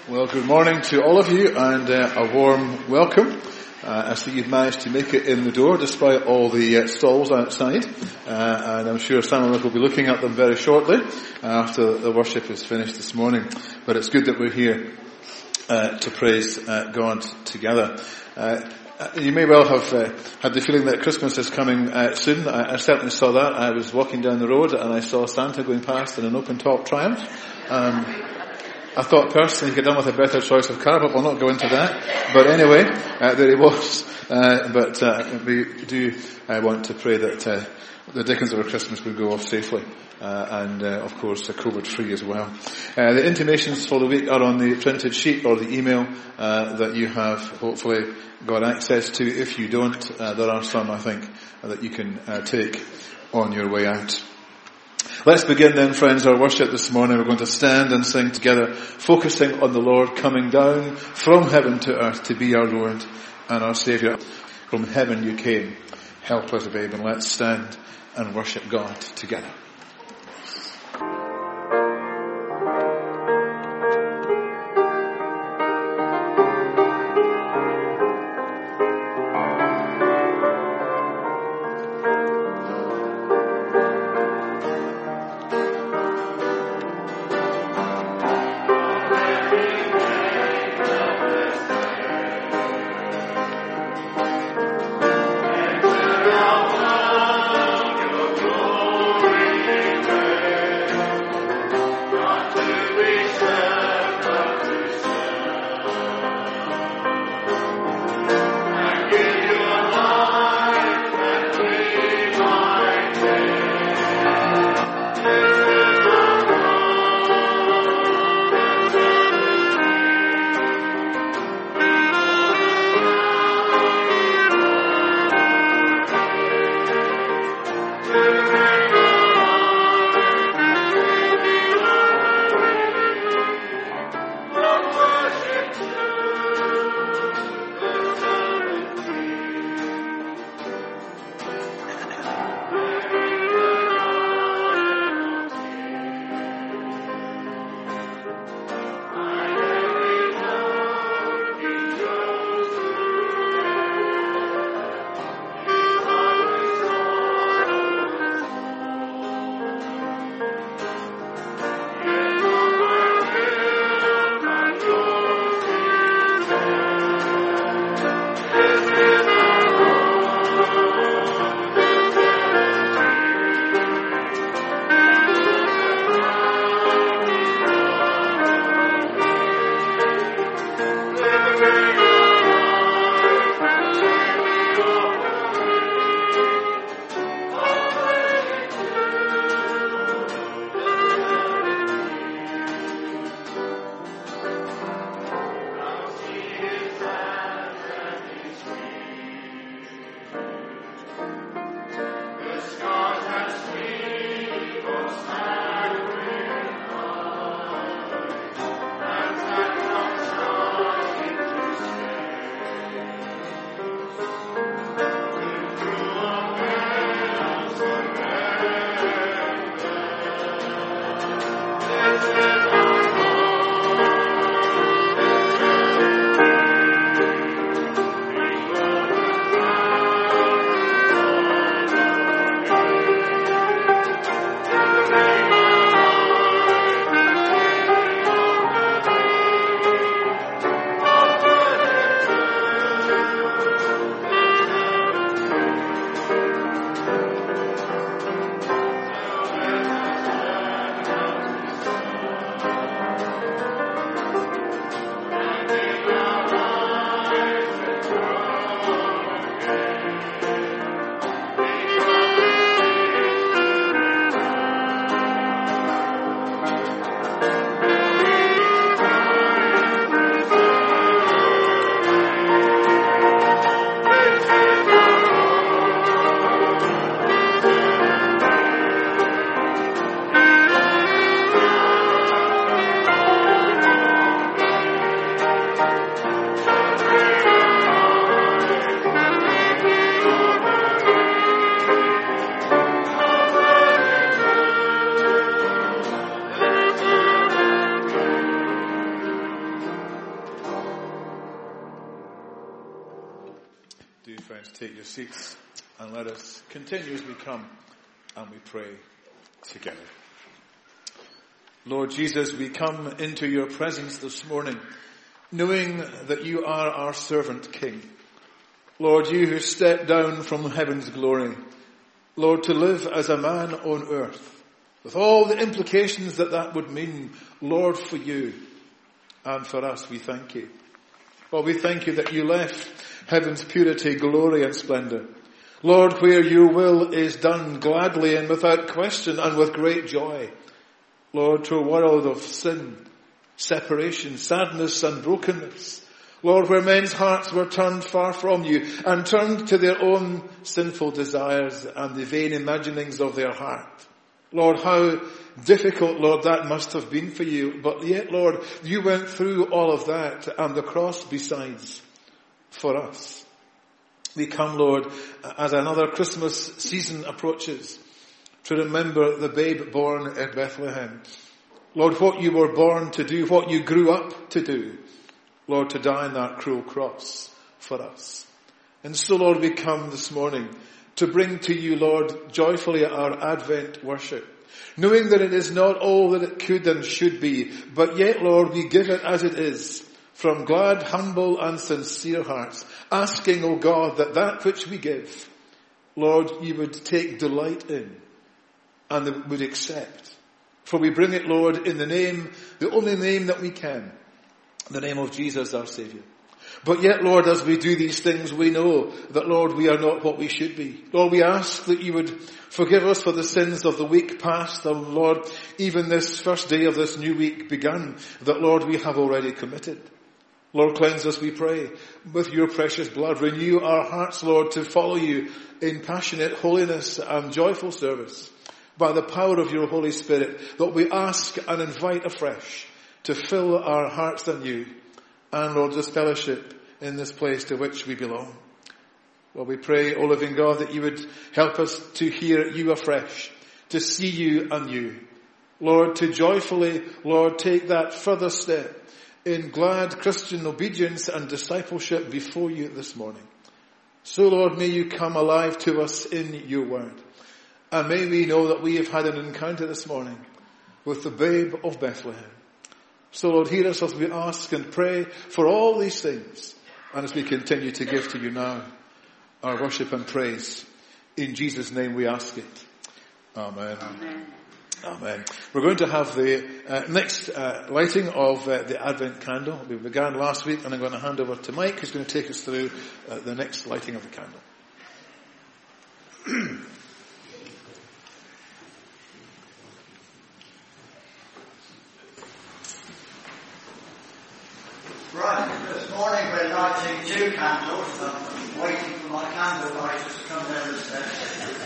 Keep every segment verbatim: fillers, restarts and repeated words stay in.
Well, good morning to all of you, and uh, a warm welcome. Uh, I see you've managed to make it in the door despite all the uh, stalls outside, uh, and I'm sure some of us will be looking at them very shortly after the worship is finished this morning. But it's good that we're here uh, to praise uh, God together. Uh, you may well have uh, had the feeling that Christmas is coming uh, soon. I, I certainly saw that. I was walking down the road and I saw Santa going past in an open-top Triumph. Um, I thought personally he could have done with a better choice of car, but we'll not go into that. But anyway, uh, there he was. Uh, but uh, we do uh, want to pray that uh, the Dickens over Christmas would go off safely. Uh, and uh, of course uh, COVID free as well. Uh, the intimations for the week are on the printed sheet or the email uh, that you have hopefully got access to. If you don't, uh, there are some I think uh, that you can uh, take on your way out. Let's begin then, friends, our worship this morning. We're going to stand and sing together, focusing on the Lord coming down from heaven to earth to be our Lord and our Saviour. From heaven you came, helpless babe, and let's stand and worship God together. Glory Friends, take your seats and let us continue as we come and we pray together. Lord Jesus, we come into your presence this morning knowing that you are our servant King. Lord, you who stepped down from heaven's glory, Lord, to live as a man on earth, with all the implications that that would mean, Lord, for you and for us, we thank you. Lord, we thank you that you left heaven's purity, glory and splendour. Lord, where your will is done gladly and without question and with great joy. Lord, to a world of sin, separation, sadness and brokenness. Lord, where men's hearts were turned far from you and turned to their own sinful desires and the vain imaginings of their heart. Lord, how difficult, Lord, that must have been for you. But yet, Lord, you went through all of that and the cross besides for us. We come, Lord, as another Christmas season approaches to remember the babe born in Bethlehem. Lord, what you were born to do, what you grew up to do. Lord, to die on that cruel cross for us. And so, Lord, we come this morning to bring to you, Lord, joyfully our Advent worship, knowing that it is not all that it could and should be, but yet, Lord, we give it as it is, from glad, humble and sincere hearts, asking, O God, that that which we give, Lord, you would take delight in and would accept. For we bring it, Lord, in the name, the only name that we can, the name of Jesus, our Saviour. But yet, Lord, as we do these things, we know that, Lord, we are not what we should be. Lord, we ask that you would forgive us for the sins of the week past, and Lord, even this first day of this new week begun, that, Lord, we have already committed. Lord, cleanse us, we pray, with your precious blood. Renew our hearts, Lord, to follow you in passionate holiness and joyful service by the power of your Holy Spirit, that we ask and invite afresh to fill our hearts anew. And Lord, this fellowship in this place to which we belong. Lord, we pray, O living God, that you would help us to hear you afresh, to see you anew. Lord, to joyfully, Lord, take that further step in glad Christian obedience and discipleship before you this morning. So, Lord, may you come alive to us in your word. And may we know that we have had an encounter this morning with the babe of Bethlehem. So, Lord, hear us as we ask and pray for all these things, and as we continue to give to you now our worship and praise. In Jesus' name we ask it. Amen. Amen. Amen. We're going to have the uh, next uh, lighting of uh, the Advent candle. We began last week, and I'm going to hand over to Mike, who's going to take us through uh, the next lighting of the candle. Right, this morning we're lighting two candles. I'm waiting for my candle lighters to come down the stairs.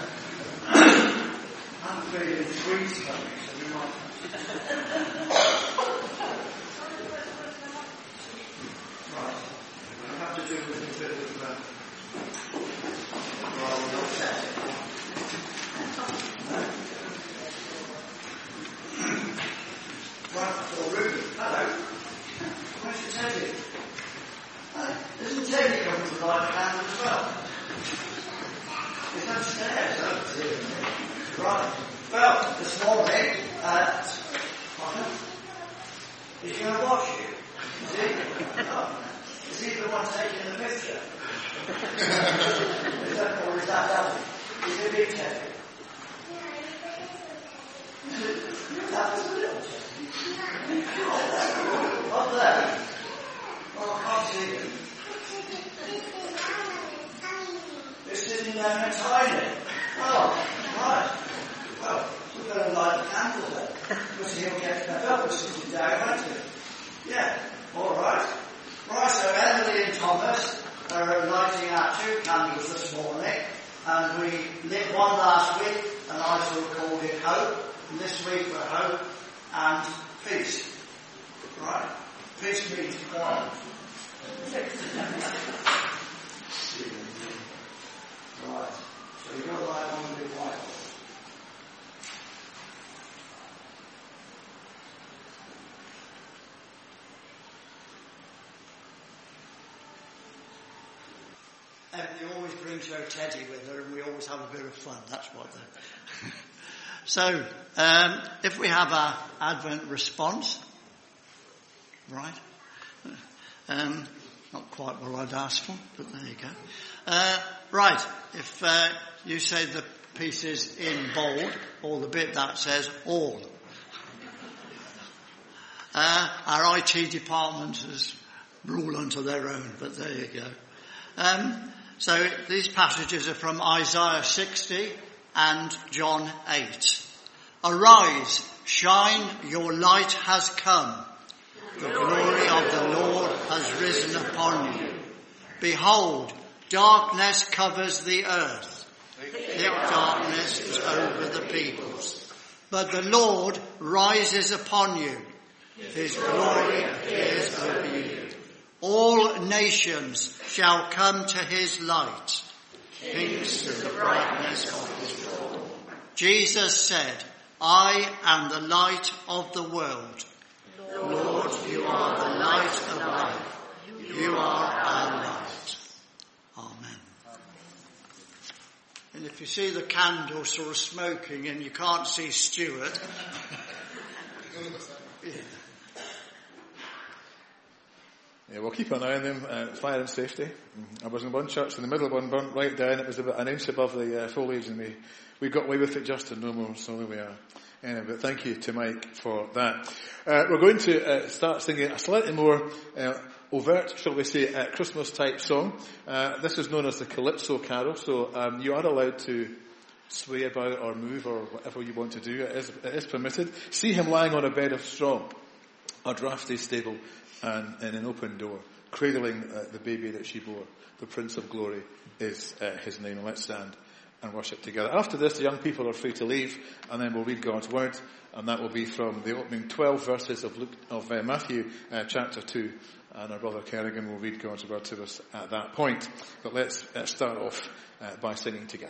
I'm feeling trees coming, so we might right, I have to do a little bit of uh, well, we'll set it. Right, so Ruby, hello. Where's Teddy? Uh, isn't Teddy coming to light a candle as well? He's upstairs, oh dear. Right. Well, this morning, uh, he's going to watch you. Is he? Oh. Is he the one taking the picture? Is that, or is that Daddy? Is it big Teddy? That was a little Teddy. Up there? Oh, I can't see him. It's sitting there and tiny. Oh, right. Well, we're going to light the candle then. Because he'll get fed up with sitting down, won't he? Yeah, all right. Right, so Emily and Thomas are lighting our two candles this morning. And we lit one last week, and I sort of called it Hope. And this week we're Hope and Peace. Right? Peace means quiet. Right. So you've got to light one with white. Emily always brings her teddy with her and we always have a bit of fun. That's what the... So, um, if we have our Advent response, right? Um, not quite what I'd asked for, but there you go. Uh, right, if uh, you say the pieces in bold, or the bit that says all. Uh, our I T department has rule unto their own, but there you go. Um, so these passages are from Isaiah sixty and John eight. Arise, shine, your light has come. The glory of the Lord has risen upon you. Behold, darkness covers the earth. Thick darkness is over the peoples. But the Lord rises upon you. His glory appears over you. All nations shall come to his light. Kings to the brightness of his glory. Jesus said, I am the light of the world. Lord, you are the light of life. You are our light. Amen. And if you see the candle sort of smoking and you can't see Stuart... yeah. Yeah, we'll keep an eye on them, uh, fire and safety. I was in one church and the middle one burnt right down. It was about an inch above the uh, foliage and we, we got away with it just and no more, so there we are. Anyway, but thank you to Mike for that. Uh, we're going to uh, start singing a slightly more uh, overt, shall we say, uh, Christmas type song. Uh, this is known as the Calypso Carol, so um, you are allowed to sway about or move or whatever you want to do. It is, it is permitted. See him lying on a bed of straw, a drafty stable, and in an open door, cradling uh, the baby that she bore. The Prince of Glory is uh, his name. Let's stand and worship together. After this, the young people are free to leave, and then we'll read God's Word, and that will be from the opening twelve verses of, Luke, of uh, Matthew uh, chapter two, and our brother Kerrigan will read God's Word to us at that point. But let's uh, start off uh, by singing together.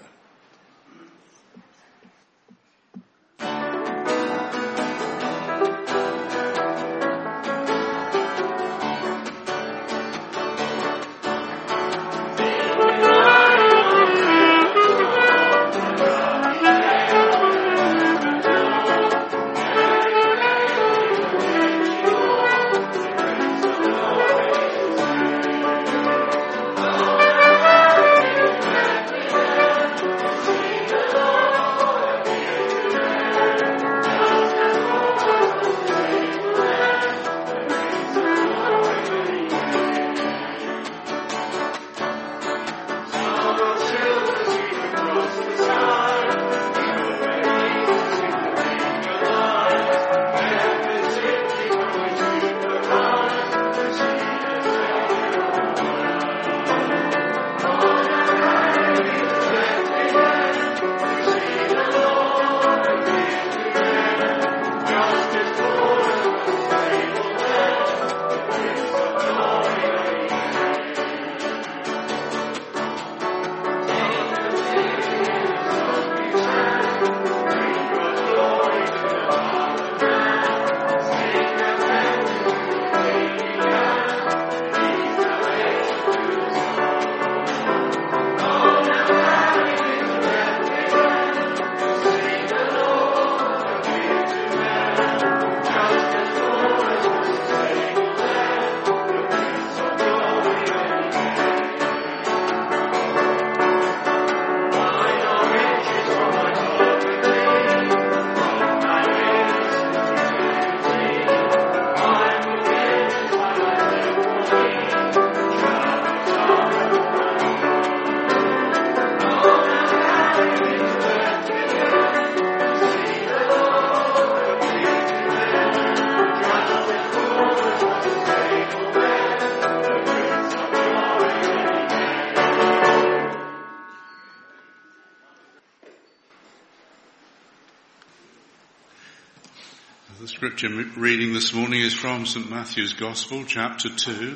The scripture reading this morning is from Saint Matthew's Gospel, chapter two,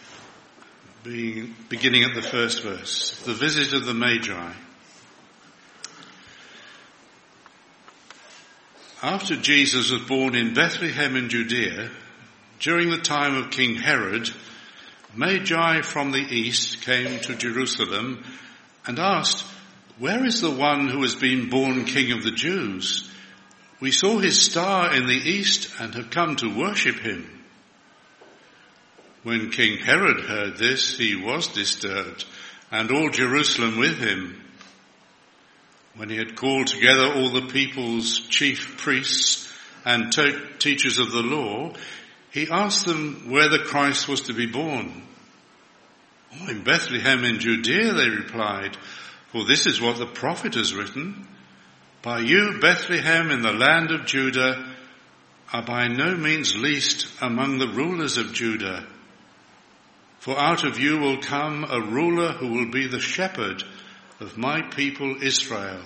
being, beginning at the first verse. The visit of the Magi. After Jesus was born in Bethlehem in Judea, during the time of King Herod, Magi from the east came to Jerusalem and asked, "Where is the one who has been born King of the Jews? We saw his star in the east and have come to worship him." When King Herod heard this, he was disturbed, and all Jerusalem with him. When he had called together all the people's chief priests and to- teachers of the law, he asked them where the Christ was to be born. "Oh, in Bethlehem in Judea," they replied, "for this is what the prophet has written. By you, Bethlehem in the land of Judah, are by no means least among the rulers of Judah. For out of you will come a ruler who will be the shepherd of my people Israel."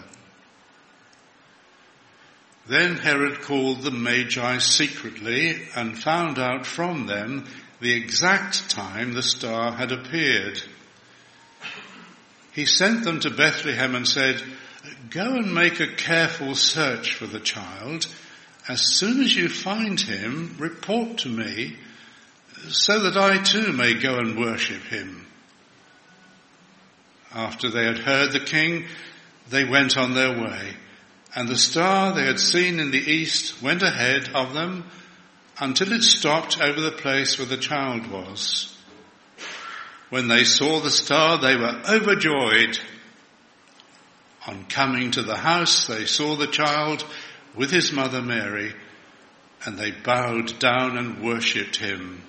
Then Herod called the Magi secretly and found out from them the exact time the star had appeared. He sent them to Bethlehem and said, "Go and make a careful search for the child. As soon as you find him, report to me, so that I too may go and worship him." After they had heard the king, they went on their way, and the star they had seen in the east went ahead of them until it stopped over the place where the child was. When they saw the star, they were overjoyed. On coming to the house, they saw the child with his mother Mary, and they bowed down and worshipped him.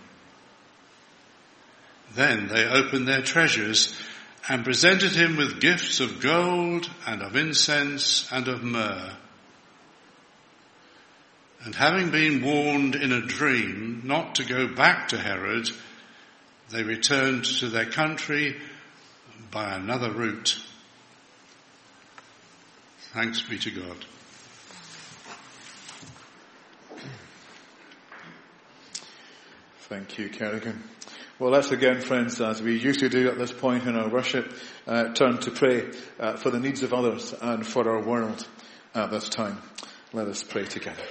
Then they opened their treasures and presented him with gifts of gold and of incense and of myrrh. And having been warned in a dream not to go back to Herod, they returned to their country by another route. Thanks be to God. Thank you, Kerrigan. Well, let's again, friends, as we usually do at this point in our worship, uh, turn to pray uh, for the needs of others and for our world at this time. Let us pray together.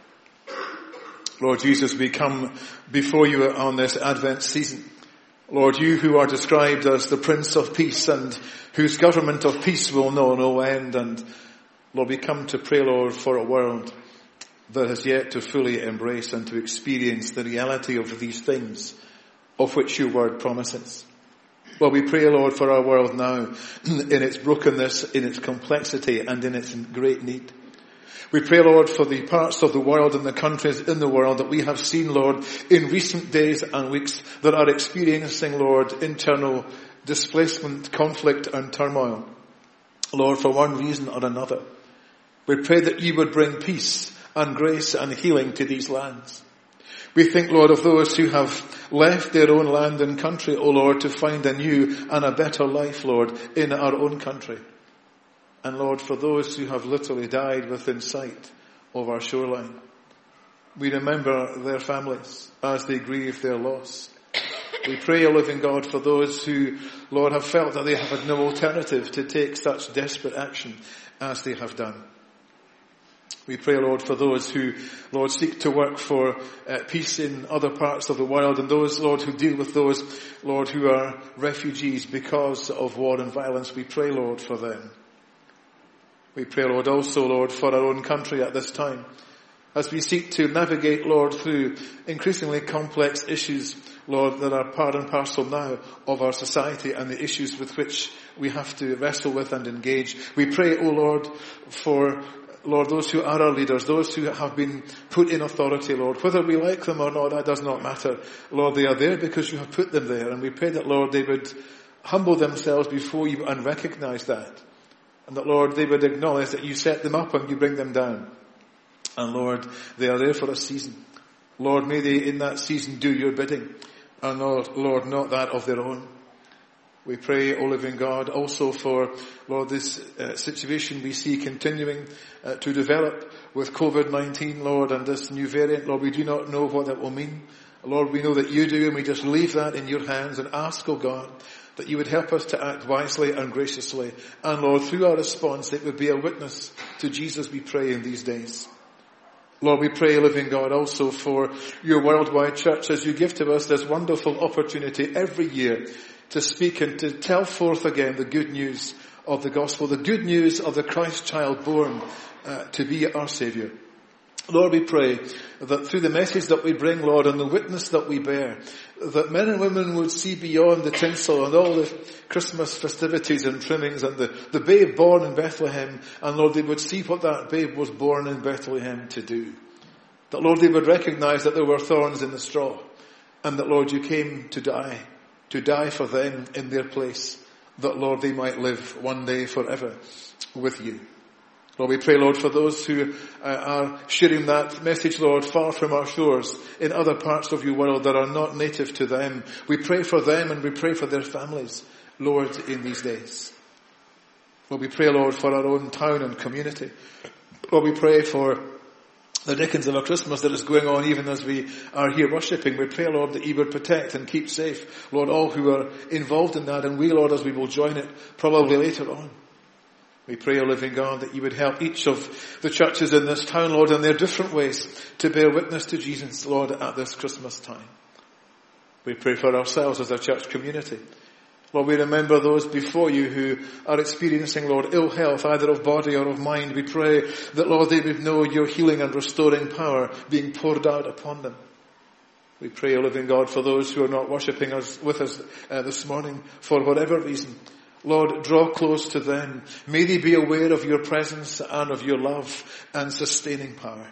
Lord Jesus, we come before you on this Advent season. Lord, you who are described as the Prince of Peace and whose government of peace will know no end. And Lord, we come to pray, Lord, for a world that has yet to fully embrace and to experience the reality of these things of which your word promises. Lord, we pray, Lord, for our world now in its brokenness, in its complexity, and in its great need. We pray, Lord, for the parts of the world and the countries in the world that we have seen, Lord, in recent days and weeks that are experiencing, Lord, internal displacement, conflict and turmoil. Lord, for one reason or another. We pray that you would bring peace and grace and healing to these lands. We think, Lord, of those who have left their own land and country, O Lord, to find a new and a better life, Lord, in our own country. And Lord, for those who have literally died within sight of our shoreline, we remember their families as they grieve their loss. We pray, O living God, for those who, Lord, have felt that they have had no alternative to take such desperate action as they have done. We pray, Lord, for those who, Lord, seek to work for uh, peace in other parts of the world, and those, Lord, who deal with those, Lord, who are refugees because of war and violence. We pray, Lord, for them. We pray, Lord, also, Lord, for our own country at this time, as we seek to navigate, Lord, through increasingly complex issues, Lord, that are part and parcel now of our society and the issues with which we have to wrestle with and engage. We pray, O Lord, for Lord, those who are our leaders, those who have been put in authority, Lord, whether we like them or not, that does not matter. Lord, they are there because you have put them there. And we pray that, Lord, they would humble themselves before you and recognize that. And that, Lord, they would acknowledge that you set them up and you bring them down. And Lord, they are there for a season. Lord, may they in that season do your bidding. And Lord, Lord, not that of their own. We pray, O living God, also for, Lord, this uh, situation we see continuing uh, to develop with covid nineteen, Lord, and this new variant. Lord, we do not know what that will mean. Lord, we know that you do, and we just leave that in your hands and ask, O God, that you would help us to act wisely and graciously. And Lord, through our response, it would be a witness to Jesus, we pray, in these days. Lord, we pray, living God, also for your worldwide church as you give to us this wonderful opportunity every year to speak and to tell forth again the good news of the gospel, the good news of the Christ child born uh, to be our Saviour. Lord, we pray that through the message that we bring, Lord, and the witness that we bear, that men and women would see beyond the tinsel and all the Christmas festivities and trimmings and the, the babe born in Bethlehem, and Lord, they would see what that babe was born in Bethlehem to do. That, Lord, they would recognize that there were thorns in the straw, and that, Lord, you came to die, to die for them in their place, that, Lord, they might live one day forever with you. Lord, we pray, Lord, for those who uh, are sharing that message, Lord, far from our shores in other parts of your world that are not native to them. We pray for them and we pray for their families, Lord, in these days. Lord, we pray, Lord, for our own town and community. Lord, we pray for the Dickens of our Christmas that is going on even as we are here worshipping. We pray, Lord, that you would protect and keep safe, Lord, all who are involved in that, and we, Lord, as we will join it probably later on. We pray, O living God, that you would help each of the churches in this town, Lord, in their different ways to bear witness to Jesus, Lord, at this Christmas time. We pray for ourselves as a church community. Lord, we remember those before you who are experiencing, Lord, ill health, either of body or of mind. We pray that, Lord, they would know your healing and restoring power being poured out upon them. We pray, O living God, for those who are not worshipping us with us uh, this morning for whatever reason. Lord, draw close to them. May they be aware of your presence and of your love and sustaining power.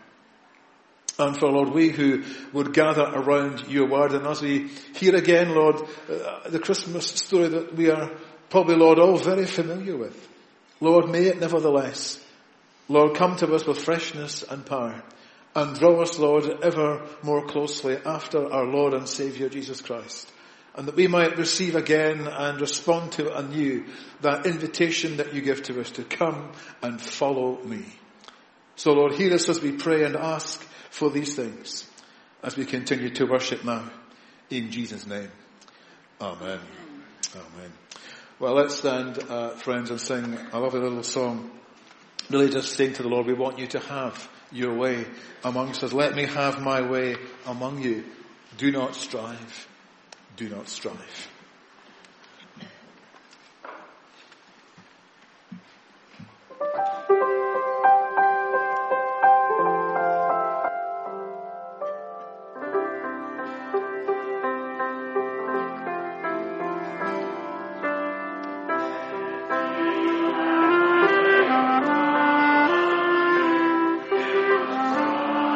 And for, Lord, we who would gather around your word, and as we hear again, Lord, uh, the Christmas story that we are probably, Lord, all very familiar with. Lord, may it nevertheless, Lord, come to us with freshness and power and draw us, Lord, ever more closely after our Lord and Saviour Jesus Christ. And that we might receive again and respond to anew that invitation that you give to us to come and follow me. So, Lord, hear us as we pray and ask for these things as we continue to worship now. In Jesus' name. Amen. Amen. Well, let's stand, uh, friends, and sing a lovely little song. Really just saying to the Lord, we want you to have your way amongst us. Let me have my way among you. Do not strive. Do not strive.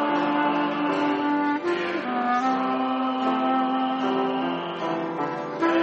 Thank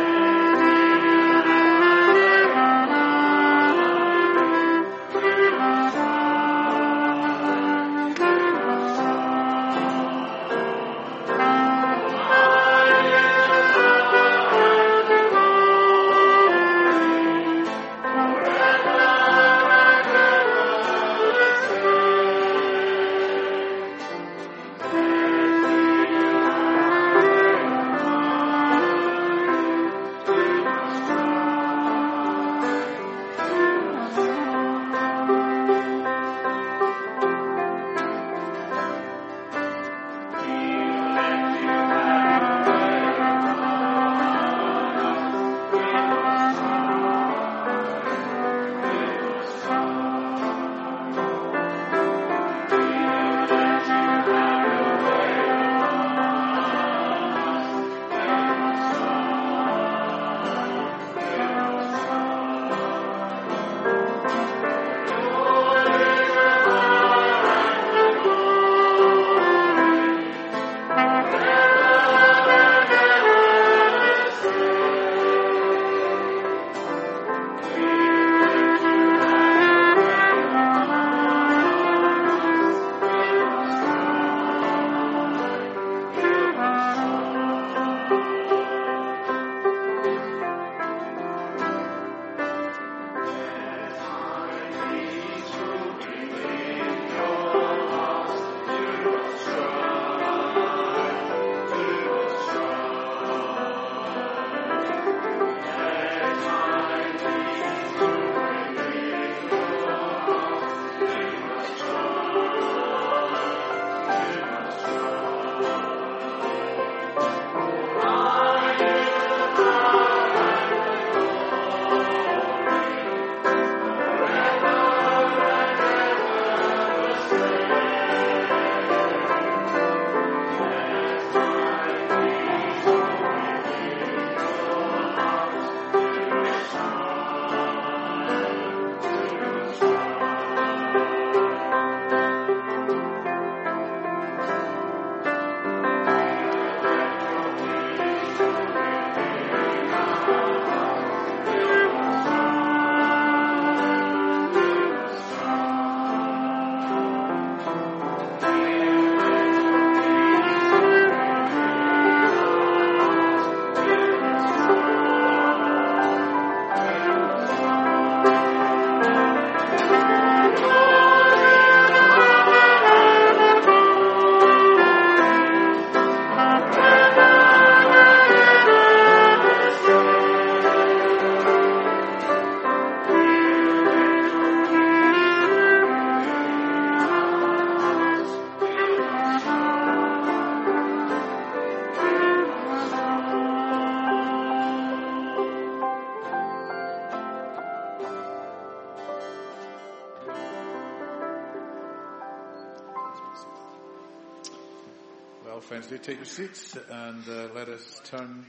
friends, do take your seats and uh, let us turn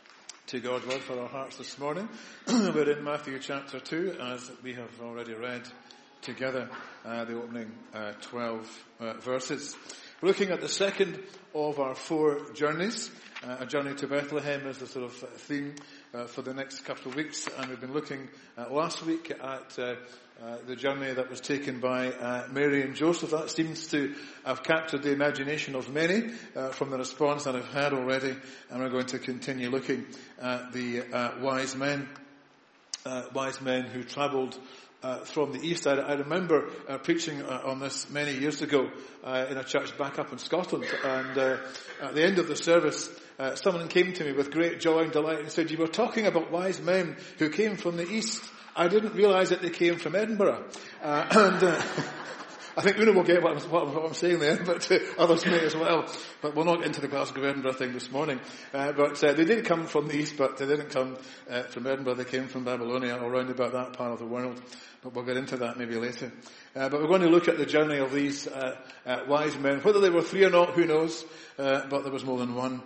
to God's word for our hearts this morning. We're in Matthew chapter two, as we have already read together uh, the opening uh, twelve uh, verses. We're looking at the second of our four journeys. Uh, a journey to Bethlehem is the sort of theme uh, for the next couple of weeks, and we've been looking uh, last week at uh, uh, the journey that was taken by uh, Mary and Joseph. That seems to have captured the imagination of many uh, from the response that I've had already, and we're going to continue looking at the uh, wise men, uh, wise men who travelled Uh, from the east. I, I remember uh, preaching uh, on this many years ago uh, in a church back up in Scotland, and uh, at the end of the service uh, someone came to me with great joy and delight and said, "You were talking about wise men who came from the east. I didn't realise that they came from Edinburgh." Uh, and uh, I think Una will get what I'm, what I'm saying there, but uh, others may as well. But we'll not get into the Glasgow Edinburgh thing this morning. Uh, but uh, they did come from the east, but they didn't come uh, from Edinburgh. They came from Babylonia, or around about that part of the world. But we'll get into that maybe later. Uh, but we're going to look at the journey of these uh, uh, wise men. Whether they were three or not, who knows? Uh, but there was more than one.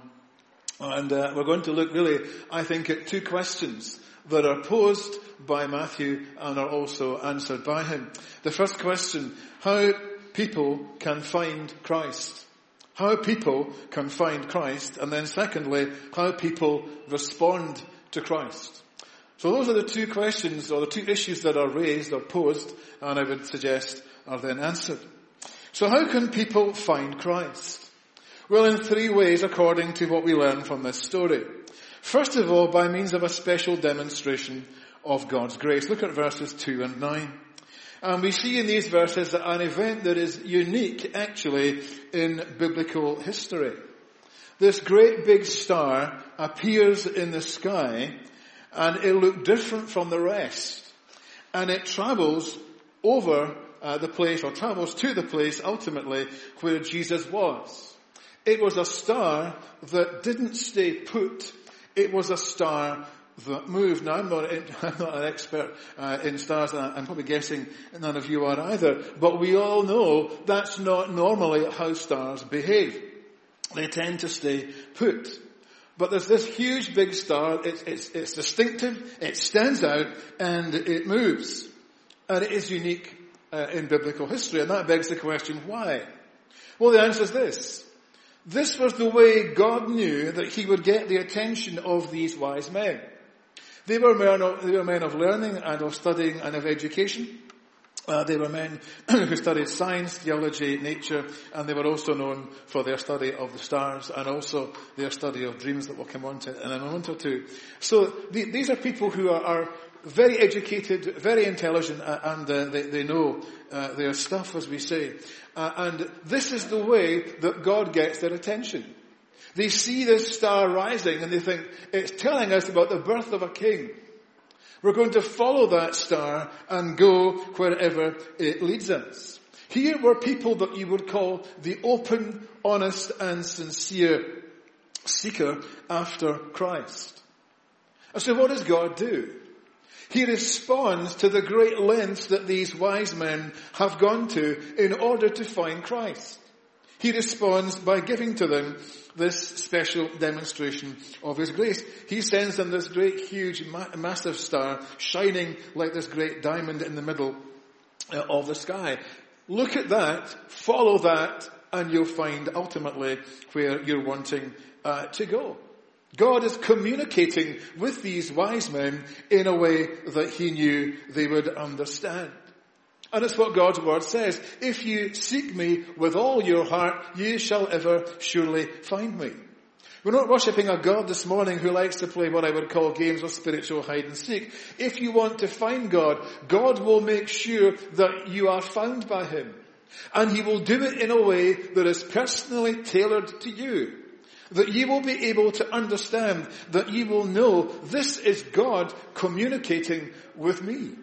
And uh, we're going to look really, I think, at two questions that are posed by Matthew and are also answered by him. The first question, how people can find Christ. How people can find Christ. And then secondly, how people respond to Christ. So those are the two questions, or the two issues that are raised or posed, and I would suggest are then answered. So how can people find Christ? Well, in three ways according to what we learn from this story. First of all, by means of a special demonstration of God's grace. Look at verses two and nine. And we see in these verses an event that is unique, actually, in biblical history. This great big star appears in the sky, and it looked different from the rest. And it travels over uh, the place, or travels to the place, ultimately, where Jesus was. It was a star that didn't stay put. It was a star that moved. Now, I'm not, I'm not an expert uh, in stars, and I'm probably guessing none of you are either. But we all know that's not normally how stars behave. They tend to stay put. But there's this huge big star. It's, it's, it's distinctive. It stands out, and it moves. And it is unique uh, in biblical history. And that begs the question, why? Well, the answer is this. This was the way God knew that he would get the attention of these wise men. They were men of, they were men of learning and of studying and of education. Uh, they were men who studied science, theology, nature, and they were also known for their study of the stars and also their study of dreams that we'll come on to in a moment or two. So the, these are people who are, are very educated, very intelligent, uh, and uh, they, they know uh, their stuff, as we say. Uh, and this is the way that God gets their attention. They see this star rising and they think, it's telling us about the birth of a king. We're going to follow that star and go wherever it leads us. Here were people that you would call the open, honest, and sincere seeker after Christ. And so what does God do? He responds to the great lengths that these wise men have gone to in order to find Christ. He responds by giving to them this special demonstration of his grace. He sends them this great, huge, ma- massive star shining like this great diamond in the middle uh, of the sky. Look at that, follow that, and you'll find ultimately where you're wanting uh, to go. God is communicating with these wise men in a way that he knew they would understand. And it's what God's word says. If you seek me with all your heart, you shall ever surely find me. We're not worshipping a God this morning who likes to play what I would call games of spiritual hide and seek. If you want to find God, God will make sure that you are found by him. And he will do it in a way that is personally tailored to you. That you will be able to understand, that you will know this is God communicating with me.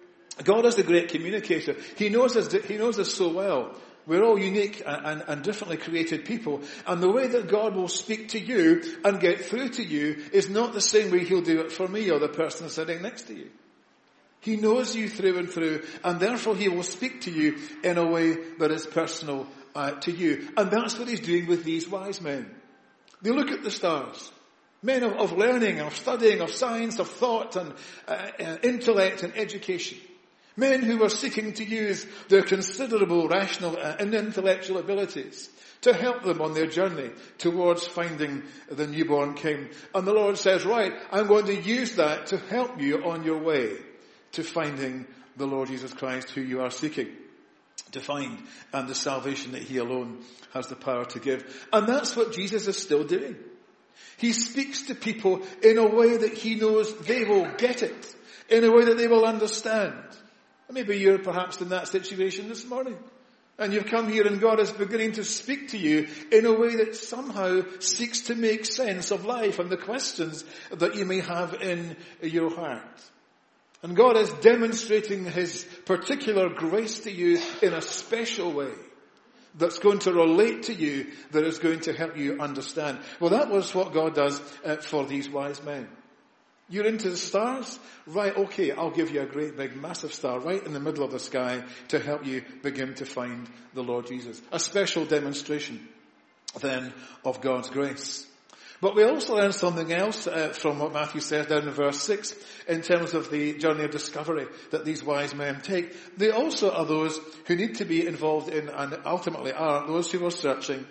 God is the great communicator. He knows us, he knows us so well. We're all unique and, and, and differently created people. And the way that God will speak to you and get through to you is not the same way he'll do it for me or the person sitting next to you. He knows you through and through, and therefore he will speak to you in a way that is personal uh, to you. And that's what he's doing with these wise men. They look at the stars. Men of, of learning, of studying, of science, of thought and uh, uh, intellect and education. Men who were seeking to use their considerable rational uh, and intellectual abilities to help them on their journey towards finding the newborn king. And the Lord says, right, I'm going to use that to help you on your way to finding the Lord Jesus Christ who you are seeking to find, and the salvation that he alone has the power to give. And that's what Jesus is still doing. He speaks to people in a way that he knows they will get it, in a way that they will understand. Maybe you're perhaps in that situation this morning, and you've come here and God is beginning to speak to you in a way that somehow seeks to make sense of life and the questions that you may have in your heart. And God is demonstrating his particular grace to you in a special way that's going to relate to you, that is going to help you understand. Well, that was what God does uh, for these wise men. You're into the stars? Right, okay, I'll give you a great big massive star right in the middle of the sky to help you begin to find the Lord Jesus. A special demonstration then of God's grace. But we also learn something else uh, from what Matthew says down in verse six in terms of the journey of discovery that these wise men take. They also are those who need to be involved in, and ultimately are, those who are searching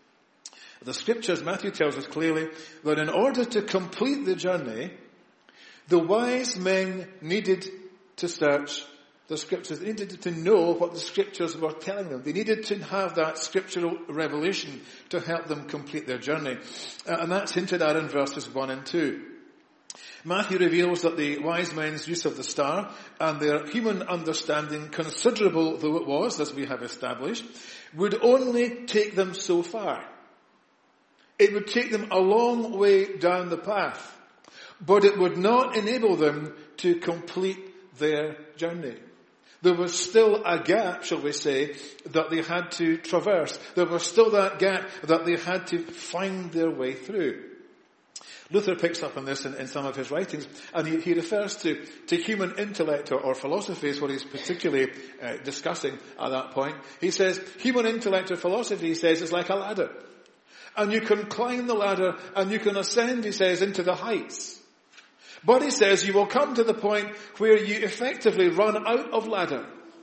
the scriptures. Matthew tells us clearly that in order to complete the journey, the wise men needed to search the scriptures. They needed to know what the scriptures were telling them. They needed to have that scriptural revelation to help them complete their journey. Uh, and that's hinted at in verses one and two. Matthew reveals that the wise men's use of the star and their human understanding, considerable though it was, as we have established, would only take them so far. It would take them a long way down the path, but it would not enable them to complete their journey. There was still a gap, shall we say, that they had to traverse. There was still that gap that they had to find their way through. Luther picks up on this in, in some of his writings, and he, he refers to, to human intellect or, or philosophy is what he's particularly uh, discussing at that point. He says, human intellect or philosophy, he says, is like a ladder. And you can climb the ladder and you can ascend, he says, into the heights. But he says you will come to the point where you effectively run out of ladder.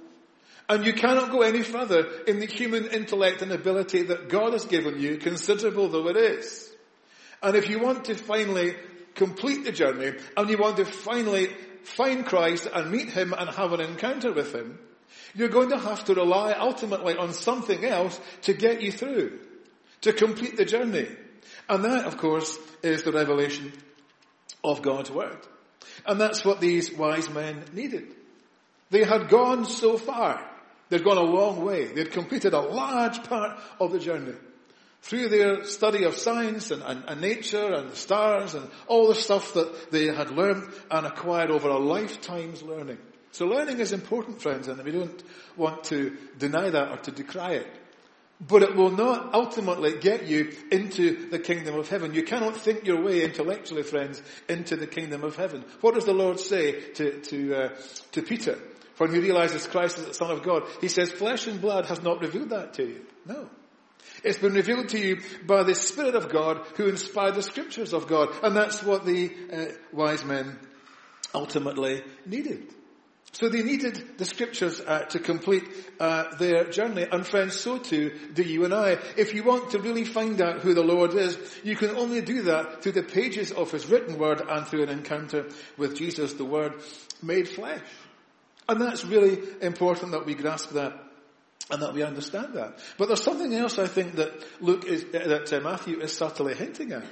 And you cannot go any further in the human intellect and ability that God has given you, considerable though it is. And if you want to finally complete the journey, and you want to finally find Christ and meet him and have an encounter with him, you're going to have to rely ultimately on something else to get you through, to complete the journey. And that, of course, is the revelation of God's word. And that's what these wise men needed. They had gone so far. They'd gone a long way. They'd completed a large part of the journey. Through their study of science and, and, and nature and the stars and all the stuff that they had learned and acquired over a lifetime's learning. So learning is important, friends, and we don't want to deny that or to decry it. But it will not ultimately get you into the kingdom of heaven. You cannot think your way intellectually, friends, into the kingdom of heaven. What does the Lord say to, to, uh, to Peter when he realizes Christ is the Son of God? He says, flesh and blood has not revealed that to you. No. It's been revealed to you by the Spirit of God who inspired the scriptures of God. And that's what the uh, wise men ultimately needed. So they needed the scriptures uh, to complete uh, their journey. And friends, so too do you and I. If you want to really find out who the Lord is, you can only do that through the pages of his written word and through an encounter with Jesus, the Word made flesh. And that's really important that we grasp that and that we understand that. But there's something else I think that Luke is, that uh, Matthew is subtly hinting at.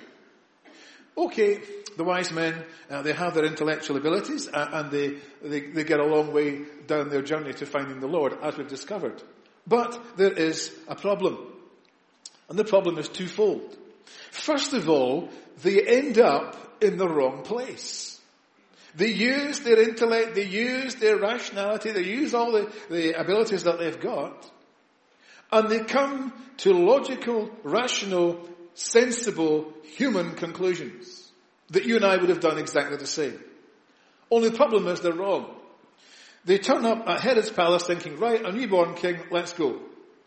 Okay, the wise men, uh, they have their intellectual abilities uh, and they, they, they get a long way down their journey to finding the Lord, as we've discovered. But there is a problem. And the problem is twofold. First of all, they end up in the wrong place. They use their intellect, they use their rationality, they use all the, the abilities that they've got, and they come to logical, rational, sensible human conclusions that you and I would have done exactly the same. Only the problem is they're wrong. They turn up at Herod's palace thinking, right, a newborn king, let's go.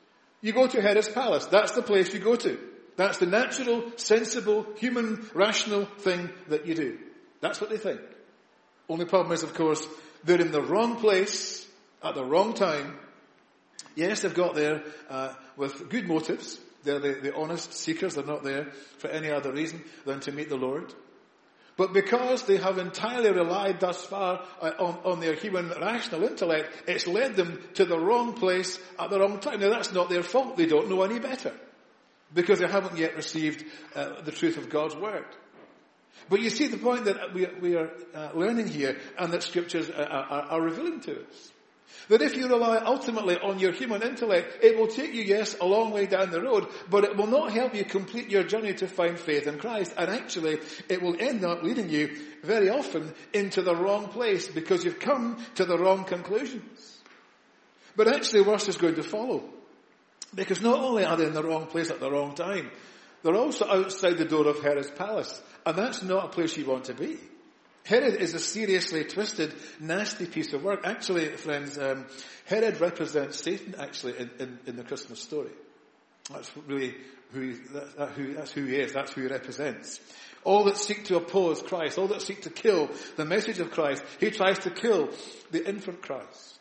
You go to Herod's palace. That's the place you go to. That's the natural, sensible, human, rational thing that you do. That's what they think. Only problem is, of course, they're in the wrong place at the wrong time. Yes, they've got there uh, with good motives. They're the, the honest seekers. They're not there for any other reason than to meet the Lord. But because they have entirely relied thus far uh, on, on their human rational intellect, it's led them to the wrong place at the wrong time. Now, that's not their fault. They don't know any better, because they haven't yet received uh, the truth of God's Word. But you see the point that we, we are uh, learning here, and that Scriptures are, are, are revealing to us. That if you rely ultimately on your human intellect, it will take you, yes, a long way down the road, but it will not help you complete your journey to find faith in Christ. And actually, it will end up leading you very often into the wrong place, because you've come to the wrong conclusions. But actually, worse is going to follow. Because not only are they in the wrong place at the wrong time, they're also outside the door of Herod's palace. And that's not a place you want to be. Herod is a seriously twisted, nasty piece of work. Actually, friends, um, Herod represents Satan, actually, in, in, in the Christmas story. That's really who, he, that, that who, that's who he is. That's who he represents. All that seek to oppose Christ, all that seek to kill the message of Christ, he tries to kill the infant Christ.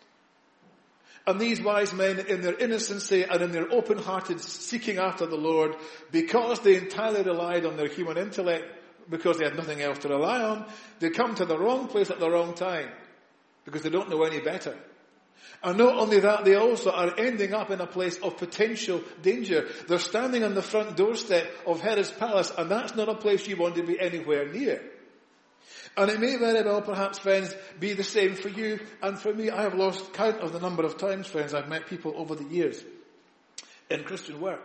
And these wise men, in their innocency and in their open-hearted seeking after the Lord, because they entirely relied on their human intellect, because they had nothing else to rely on, they come to the wrong place at the wrong time, because they don't know any better. And not only that, they also are ending up in a place of potential danger. They're standing on the front doorstep of Herod's palace, and that's not a place you want to be anywhere near. And it may very well, perhaps, friends, be the same for you and for me. I have lost count of the number of times, friends, I've met people over the years in Christian work.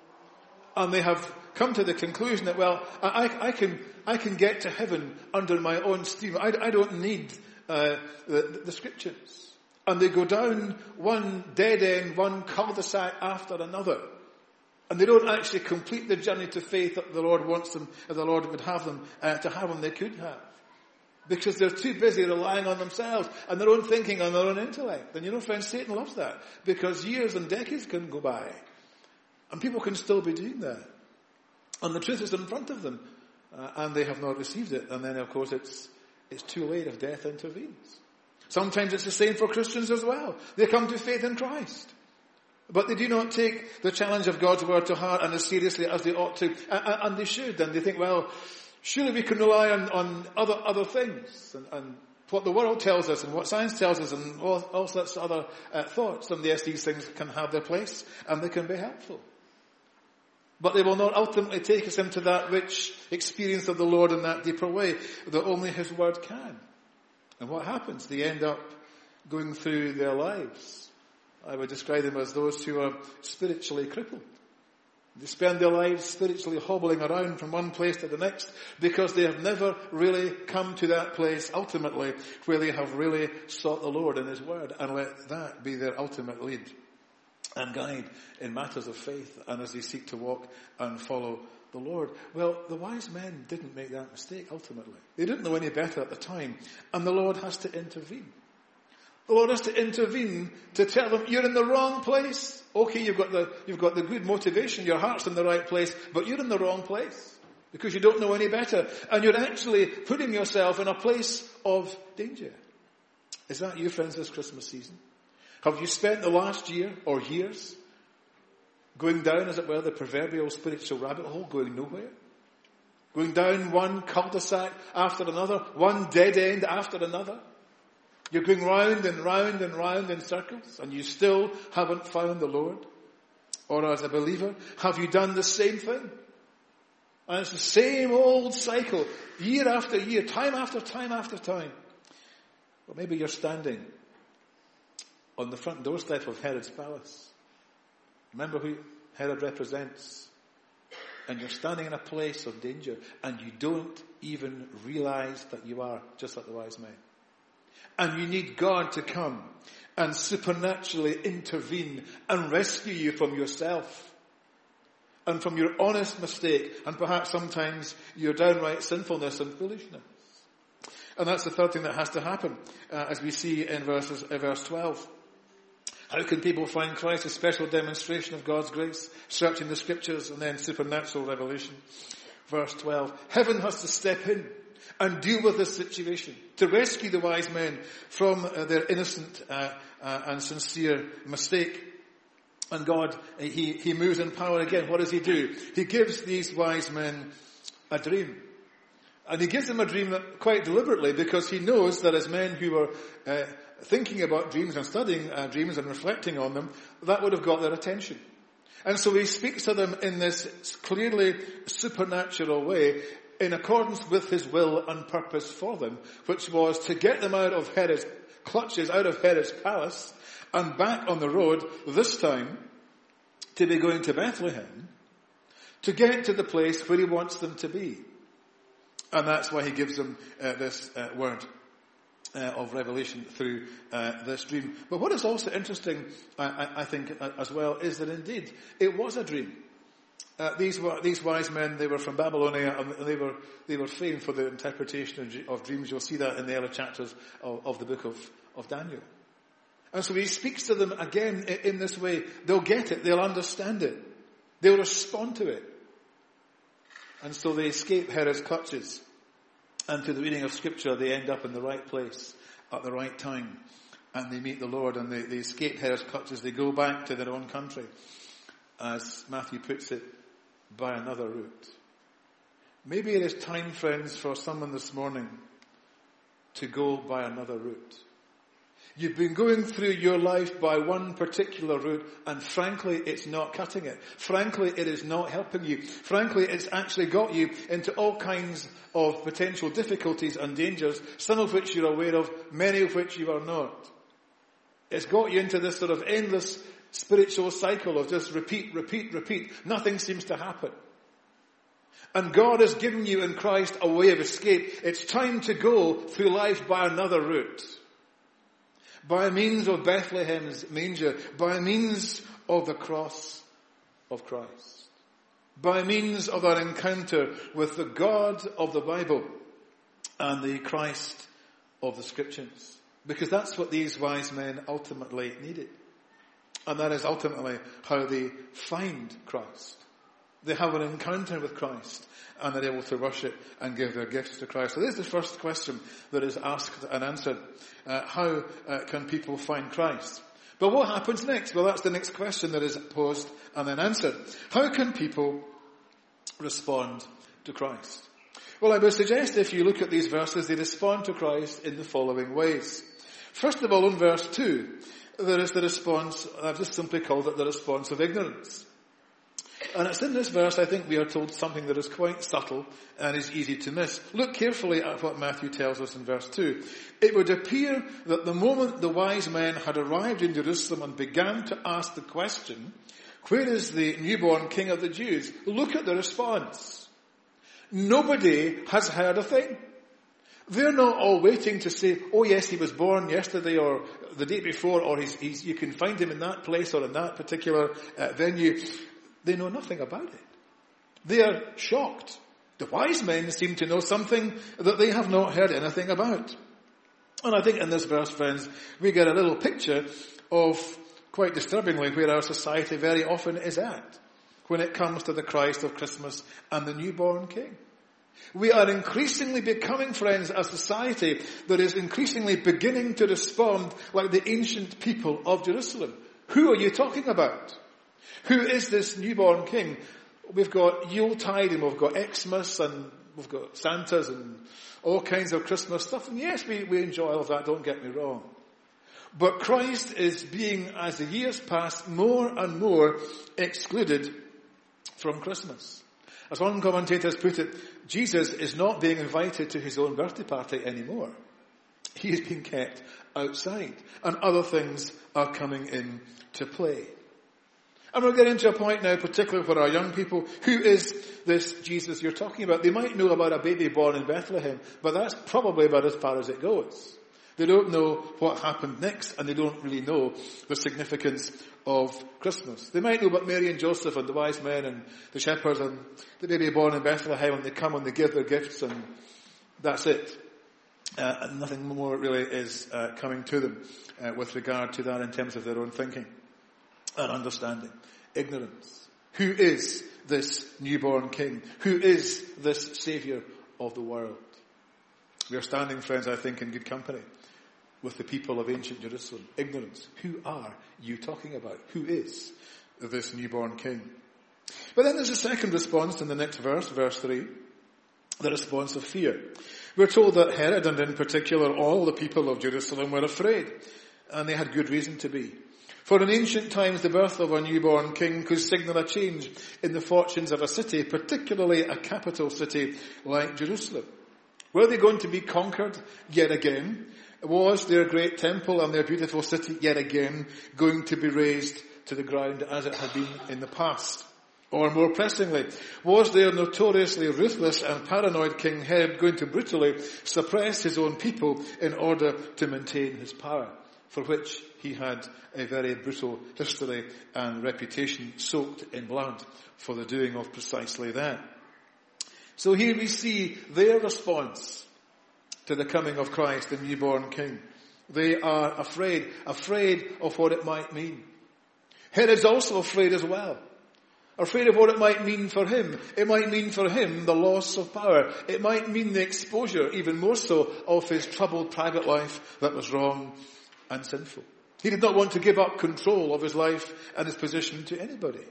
And they have come to the conclusion that, well, I, I can I can get to heaven under my own steam. I, I don't need uh, the, the Scriptures. And they go down one dead end, one cul-de-sac after another. And they don't actually complete the journey to faith that the Lord wants them, or the Lord would have them uh, to have, and they could have. Because they're too busy relying on themselves and their own thinking and their own intellect. And you know, friends, Satan loves that. Because years and decades can go by. And people can still be doing that. And the truth is in front of them. Uh, and they have not received it. And then, of course, it's it's too late if death intervenes. Sometimes it's the same for Christians as well. They come to faith in Christ. But they do not take the challenge of God's Word to heart and as seriously as they ought to. And, and they should. And they think, well, surely we can rely on, on other other things. And, and what the world tells us and what science tells us and all, all such other uh, thoughts. And yes, these things can have their place and they can be helpful. But they will not ultimately take us into that rich experience of the Lord in that deeper way that only His Word can. And what happens? They end up going through their lives. I would describe them as those who are spiritually crippled. They spend their lives spiritually hobbling around from one place to the next because they have never really come to that place ultimately where they have really sought the Lord in His Word and let that be their ultimate lead and guide in matters of faith and as they seek to walk and follow the Lord. Well, the wise men didn't make that mistake ultimately. They didn't know any better at the time, and the Lord has to intervene. The Lord has to intervene to tell them, you're in the wrong place. Okay, you've got the you've got the good motivation, your heart's in the right place, but you're in the wrong place because you don't know any better, and you're actually putting yourself in a place of danger. Is that you, friends, this Christmas season? Have you spent the last year or years going down, as it were, the proverbial spiritual rabbit hole, going nowhere? Going down one cul-de-sac after another, one dead end after another? You're going round and round and round in circles, and you still haven't found the Lord? Or as a believer, have you done the same thing? And it's the same old cycle, year after year, time after time after time. Or maybe you're standing on the front doorstep of Herod's palace. Remember who Herod represents. And you're standing in a place of danger, and you don't even realize that you are, just like the wise men. And you need God to come and supernaturally intervene and rescue you from yourself and from your honest mistake and perhaps sometimes your downright sinfulness and foolishness. And that's the third thing that has to happen, uh, as we see in verses, uh, verse twelve. How can people find Christ? A special demonstration of God's grace, searching the scriptures, and then supernatural revelation. Verse twelve, heaven has to step in and deal with this situation, to rescue the wise men from uh, their innocent uh, uh, and sincere mistake. And God, he, he moves in power again. What does he do? He gives these wise men a dream. And he gives them a dream quite deliberately, because he knows that as men who were uh, thinking about dreams and studying uh, dreams and reflecting on them, that would have got their attention. And so he speaks to them in this clearly supernatural way, in accordance with his will and purpose for them, which was to get them out of Herod's clutches, out of Herod's palace, and back on the road, this time, to be going to Bethlehem, to get to the place where he wants them to be. And that's why he gives them uh, this uh, word uh, of revelation through uh, this dream. But what is also interesting, I, I think, uh, as well, is that indeed it was a dream. Uh, these were these wise men. They were from Babylonia, and they were they were famed for the interpretation of, of dreams. You'll see that in the early chapters of, of the book of, of Daniel. And so he speaks to them again in, in this way. They'll get it. They'll understand it. They'll respond to it. And so they escape Herod's clutches. And through the reading of Scripture, they end up in the right place at the right time. And they meet the Lord, and they, they escape Herod's clutches. They go back to their own country, as Matthew puts it, by another route. Maybe it is time, friends, for someone this morning to go by another route. You've been going through your life by one particular route, and frankly, it's not cutting it. Frankly, it is not helping you. Frankly, it's actually got you into all kinds of potential difficulties and dangers, some of which you're aware of, many of which you are not. It's got you into this sort of endless spiritual cycle of just repeat, repeat, repeat. Nothing seems to happen. And God has given you in Christ a way of escape. It's time to go through life by another route. By means of Bethlehem's manger, by means of the cross of Christ, by means of our encounter with the God of the Bible and the Christ of the Scriptures. Because that's what these wise men ultimately needed. And that is ultimately how they find Christ. They have an encounter with Christ, and they're able to worship and give their gifts to Christ. So this is the first question that is asked and answered. Uh, how uh, can people find Christ? But what happens next? Well, that's the next question that is posed and then answered. How can people respond to Christ? Well, I would suggest if you look at these verses, they respond to Christ in the following ways. First of all, in verse two, there is the response, I've just simply called it the response of ignorance. And it's in this verse, I think, we are told something that is quite subtle and is easy to miss. Look carefully at what Matthew tells us in verse two. It would appear that the moment the wise men had arrived in Jerusalem and began to ask the question, where is the newborn King of the Jews? Look at the response. Nobody has heard a thing. They're not all waiting to say, oh yes, he was born yesterday or the day before, or he's, he's, you can find him in that place or in that particular uh, venue. They know nothing about it. They are shocked. The wise men seem to know something that they have not heard anything about. And I think in this verse, friends, we get a little picture of, quite disturbingly, where our society very often is at when it comes to the Christ of Christmas and the newborn King. We are increasingly becoming, friends, a society that is increasingly beginning to respond like the ancient people of Jerusalem. Who are you talking about? Who is this newborn King? We've got Yuletide and we've got Xmas and we've got Santas and all kinds of Christmas stuff. And yes, we, we enjoy all of that, don't get me wrong. But Christ is being, as the years pass, more and more excluded from Christmas. As one commentator has put it, Jesus is not being invited to his own birthday party anymore. He is being kept outside. And other things are coming in to play. And we'll get into a point now, particularly for our young people, who is this Jesus you're talking about? They might know about a baby born in Bethlehem, but that's probably about as far as it goes. They don't know what happened next, and they don't really know the significance of Christmas. They might know about Mary and Joseph and the wise men and the shepherds and the baby born in Bethlehem, and they come and they give their gifts, and that's it. Uh, and nothing more really is uh, coming to them uh, with regard to that in terms of their own thinking and understanding. Ignorance. Who is this newborn king? Who is this saviour of the world? We are standing, friends, I think, in good company with the people of ancient Jerusalem. Ignorance. Who are you talking about? Who is this newborn king? But then there's a second response in the next verse, verse three. The response of fear. We're told that Herod, and in particular all the people of Jerusalem, were afraid. And they had good reason to be. For in ancient times, the birth of a newborn king could signal a change in the fortunes of a city, particularly a capital city like Jerusalem. Were they going to be conquered yet again? Was their great temple and their beautiful city yet again going to be razed to the ground as it had been in the past? Or more pressingly, was their notoriously ruthless and paranoid King Herod going to brutally suppress his own people in order to maintain his power, for which he had a very brutal history and reputation soaked in blood for the doing of precisely that? So here we see their response to the coming of Christ, the newborn King. They are afraid, afraid of what it might mean. Herod's also afraid as well. Afraid of what it might mean for him. It might mean for him the loss of power. It might mean the exposure, even more so, of his troubled private life that was wrong and sinful. He did not want to give up control of his life and his position to anybody.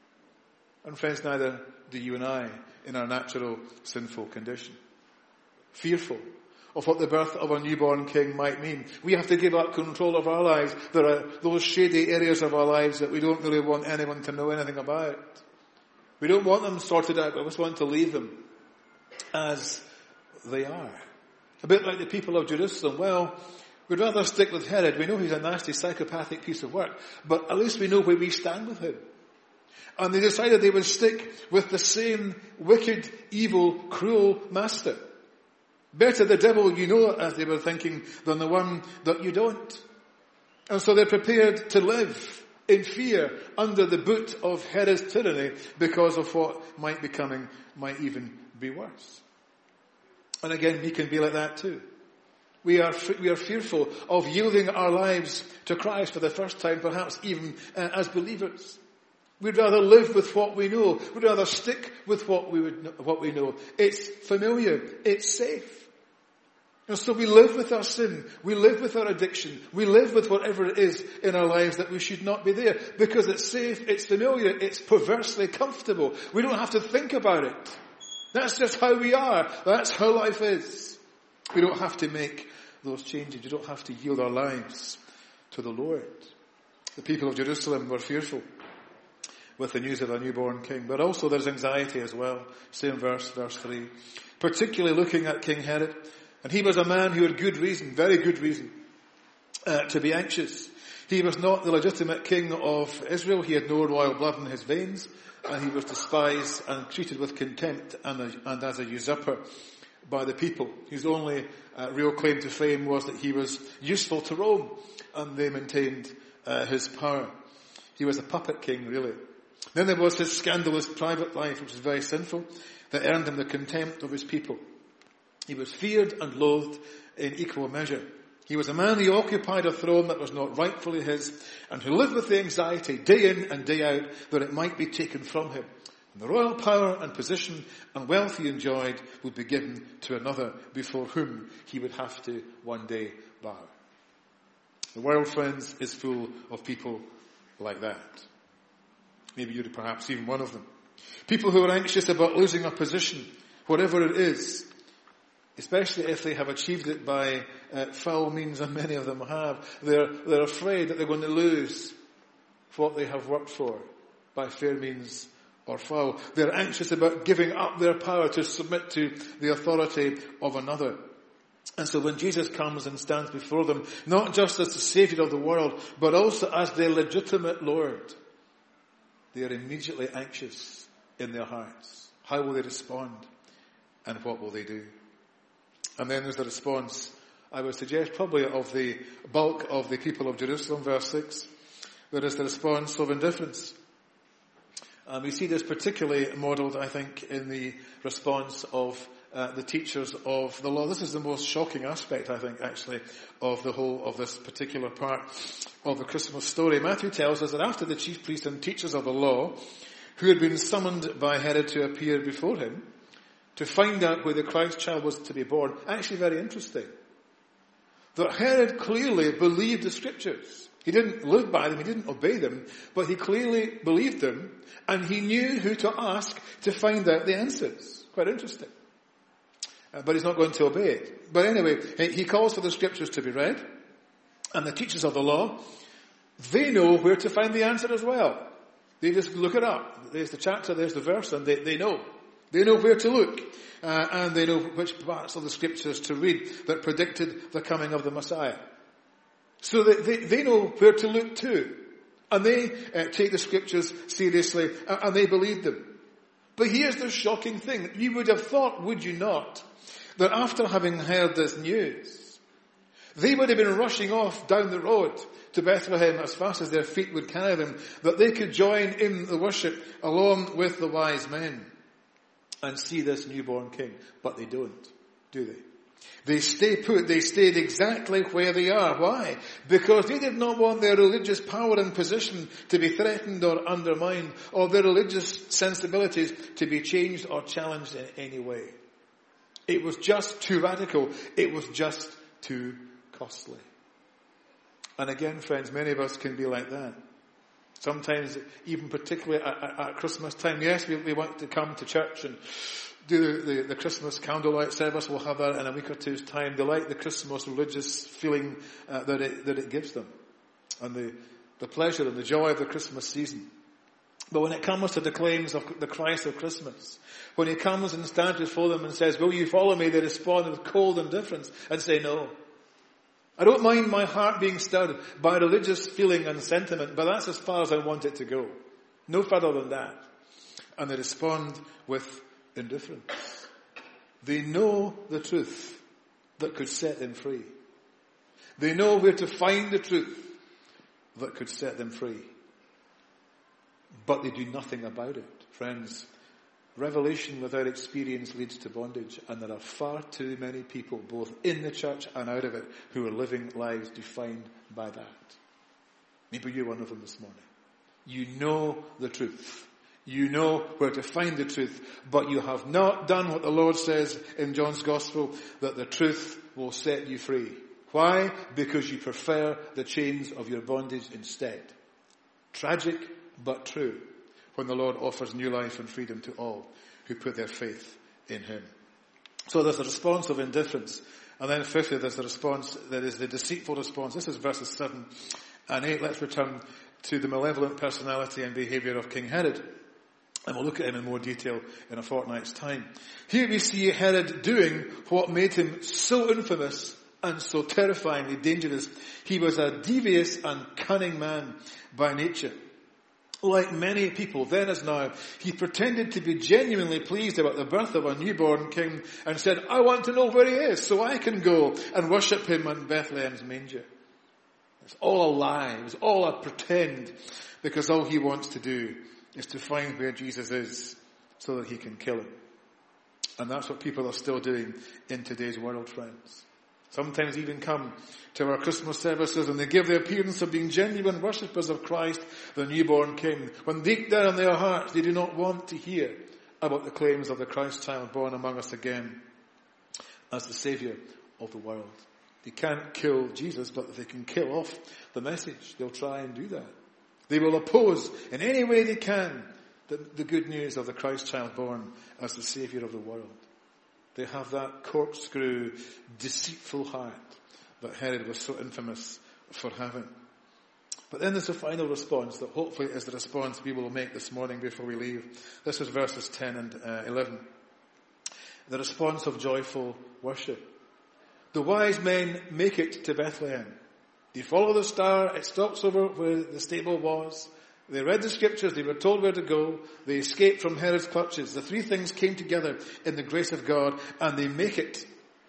And friends, neither do you and I in our natural sinful condition. Fearful of what the birth of a newborn king might mean. We have to give up control of our lives. There are those shady areas of our lives that we don't really want anyone to know anything about. We don't want them sorted out. We just want to leave them as they are. A bit like the people of Jerusalem. Well, we'd rather stick with Herod. We know he's a nasty, psychopathic piece of work. But at least we know where we stand with him. And they decided they would stick with the same wicked, evil, cruel master. Better the devil you know, as they were thinking, than the one that you don't. And so they're prepared to live in fear under the boot of Herod's tyranny because of what might be coming, might even be worse. And again, we can be like that too. We are we are fearful of yielding our lives to Christ for the first time, perhaps even uh, as believers. We'd rather live with what we know. We'd rather stick with what we would what we know. It's familiar. It's safe. And so we live with our sin. We live with our addiction. We live with whatever it is in our lives that we should not be there. Because it's safe, it's familiar, it's perversely comfortable. We don't have to think about it. That's just how we are. That's how life is. We don't have to make those changes. We don't have to yield our lives to the Lord. The people of Jerusalem were fearful with the news of a newborn king. But also there's anxiety as well. Same verse, verse three. Particularly looking at King Herod. And he was a man who had good reason, very good reason, uh, to be anxious. He was not the legitimate king of Israel. He had no royal blood in his veins. And he was despised and treated with contempt and, a, and as a usurper by the people. His only uh, real claim to fame was that he was useful to Rome. And they maintained uh, his power. He was a puppet king, really. Then there was his scandalous private life, which was very sinful, that earned him the contempt of his people. He was feared and loathed in equal measure. He was a man who occupied a throne that was not rightfully his, and who lived with the anxiety day in and day out that it might be taken from him. And the royal power and position and wealth he enjoyed would be given to another before whom he would have to one day bow. The world, friends, is full of people like that. Maybe you're perhaps even one of them. People who are anxious about losing a position, whatever it is, especially if they have achieved it by uh, foul means, and many of them have. They're, they're afraid that they're going to lose what they have worked for by fair means or foul. They're anxious about giving up their power to submit to the authority of another. And so when Jesus comes and stands before them, not just as the Saviour of the world, but also as their legitimate Lord, they are immediately anxious in their hearts. How will they respond? And what will they do? And then there's the response, I would suggest, probably of the bulk of the people of Jerusalem, verse six. There is the response of indifference. And we see this particularly modelled, I think, in the response of uh, the teachers of the law. This is the most shocking aspect, I think, actually, of the whole of this particular part of the Christmas story. Matthew tells us that after the chief priests and teachers of the law, who had been summoned by Herod to appear before him, to find out where the Christ child was to be born, actually very interesting, that Herod clearly believed the scriptures. He didn't live by them, he didn't obey them, but he clearly believed them, and he knew who to ask to find out the answers. Quite interesting. Uh, but he's not going to obey it. But anyway, he calls for the scriptures to be read, and the teachers of the law, they know where to find the answer as well. They just look it up. There's the chapter, there's the verse, and they, they know. They know where to look, uh, and they know which parts of the scriptures to read that predicted the coming of the Messiah. So they, they, they know where to look too. And they uh, take the scriptures seriously, uh, and they believe them. But here's the shocking thing. You would have thought, would you not, that after having heard this news, they would have been rushing off down the road to Bethlehem as fast as their feet would carry them, that they could join in the worship along with the wise men and see this newborn king. But they don't, do they? They stay put. They stayed exactly where they are. Why? Because they did not want their religious power and position to be threatened or undermined, or their religious sensibilities to be changed or challenged in any way. It was just too radical. It was just too costly. And again, friends, many of us can be like that. Sometimes, even particularly at, at, at Christmas time, yes, we, we want to come to church and do the, the, the Christmas candlelight service. We'll have that in a week or two's time. They like the Christmas religious feeling uh, that it that it gives them, and the the pleasure and the joy of the Christmas season. But when it comes to the claims of the Christ of Christmas, when he comes and stands before them and says, "Will you follow me?" they respond with cold indifference and say, "No. I don't mind my heart being stirred by religious feeling and sentiment, but that's as far as I want it to go. No further than that." And they respond with indifference. They know the truth that could set them free. They know where to find the truth that could set them free. But they do nothing about it. Friends, revelation without experience leads to bondage, and there are far too many people, both in the church and out of it, who are living lives defined by that. Maybe you're one of them this morning. You know the truth. You know where to find the truth, but you have not done what the Lord says in John's Gospel, that the truth will set you free. Why? Because you prefer the chains of your bondage instead. Tragic, but true, when the Lord offers new life and freedom to all who put their faith in him. So there's the response of indifference. And then fifthly, there's the response that is the deceitful response. This is verses seven and eight. Let's return to the malevolent personality and behaviour of King Herod. And we'll look at him in more detail in a fortnight's time. Here we see Herod doing what made him so infamous and so terrifyingly dangerous. He was a devious and cunning man by nature. Like many people, then as now, he pretended to be genuinely pleased about the birth of a newborn king and said, "I want to know where he is so I can go and worship him in Bethlehem's manger." It's all a lie. It was all a pretend, because all he wants to do is to find where Jesus is so that he can kill him. And that's what people are still doing in today's world, friends. Sometimes even come to our Christmas services and they give the appearance of being genuine worshippers of Christ, the newborn King, when deep down in their hearts they do not want to hear about the claims of the Christ child born among us again as the Saviour of the world. They can't kill Jesus, but they can kill off the message. They'll try and do that. They will oppose in any way they can the, the good news of the Christ child born as the Saviour of the world. They have that corkscrew, deceitful heart that Herod was so infamous for having. But then there's a final response that hopefully is the response we will make this morning before we leave. This is verses ten and eleven. The response of joyful worship. The wise men make it to Bethlehem. They follow the star. It stops over where the stable was. They read the scriptures. They were told where to go. They escaped from Herod's clutches. The three things came together in the grace of God, and they make it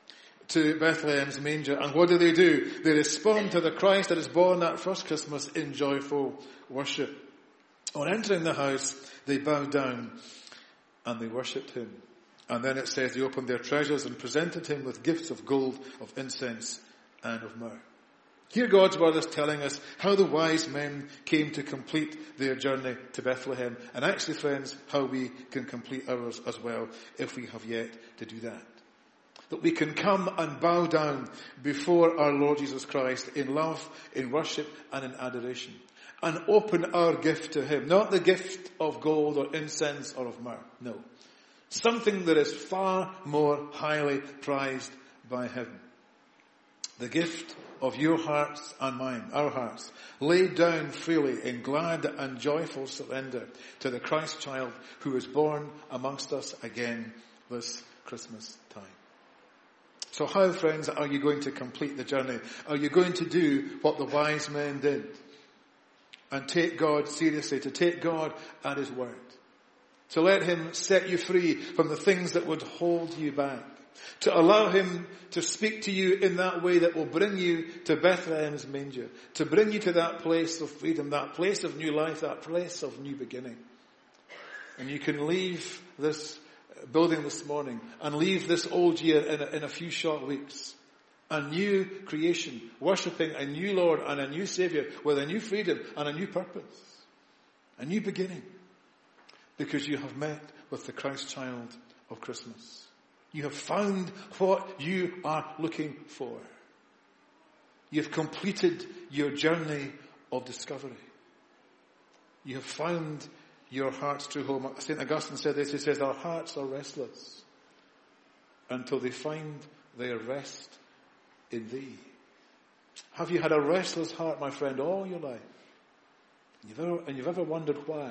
to Bethlehem's manger. And what do they do? They respond to the Christ that is born that first Christmas in joyful worship. On entering the house, they bowed down and they worshipped him. And then it says they opened their treasures and presented him with gifts of gold, of incense, and of myrrh. Here God's word is telling us how the wise men came to complete their journey to Bethlehem. And actually, friends, how we can complete ours as well if we have yet to do that. That we can come and bow down before our Lord Jesus Christ in love, in worship, and in adoration. And open our gift to him. Not the gift of gold or incense or of myrrh. No. Something that is far more highly prized by him. The gift of your hearts and mine, our hearts, laid down freely in glad and joyful surrender to the Christ child who is born amongst us again this Christmas time. So how, friends, are you going to complete the journey? Are you going to do what the wise men did? And take God seriously, to take God at his word. To let him set you free from the things that would hold you back. To allow him to speak to you in that way that will bring you to Bethlehem's manger. To bring you to that place of freedom, that place of new life, that place of new beginning. And you can leave this building this morning and leave this old year in a, in a few short weeks. A new creation, worshipping a new Lord and a new Savior with a new freedom and a new purpose. A new beginning. Because you have met with the Christ child of Christmas. You have found what you are looking for. You have completed your journey of discovery. You have found your heart's true home. Saint Augustine said this, he says, our hearts are restless until they find their rest in thee. Have you had a restless heart, my friend, all your life? And you've ever, and you've ever wondered why?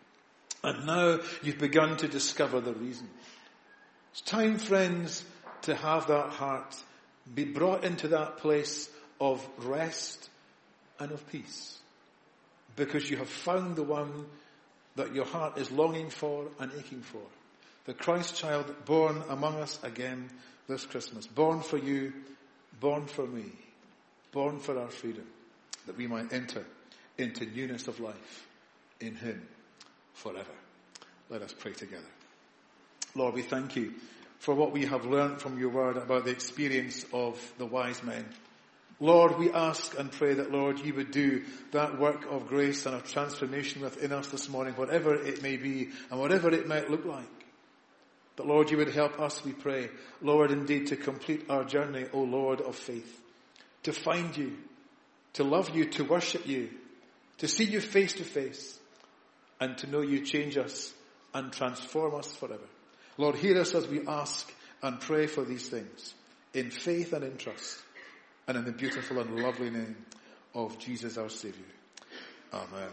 And now you've begun to discover the reason. It's time, friends, to have that heart be brought into that place of rest and of peace. Because you have found the one that your heart is longing for and aching for. The Christ child born among us again this Christmas. Born for you, born for me, born for our freedom. That we might enter into newness of life in him forever. Let us pray together. Lord, we thank you for what we have learned from your word about the experience of the wise men. Lord, we ask and pray that, Lord, you would do that work of grace and of transformation within us this morning, whatever it may be and whatever it might look like. That, Lord, you would help us, we pray, Lord, indeed, to complete our journey, O Lord of faith, to find you, to love you, to worship you, to see you face to face, and to know you change us and transform us forever. Lord, hear us as we ask and pray for these things in faith and in trust and in the beautiful and lovely name of Jesus our Saviour. Amen.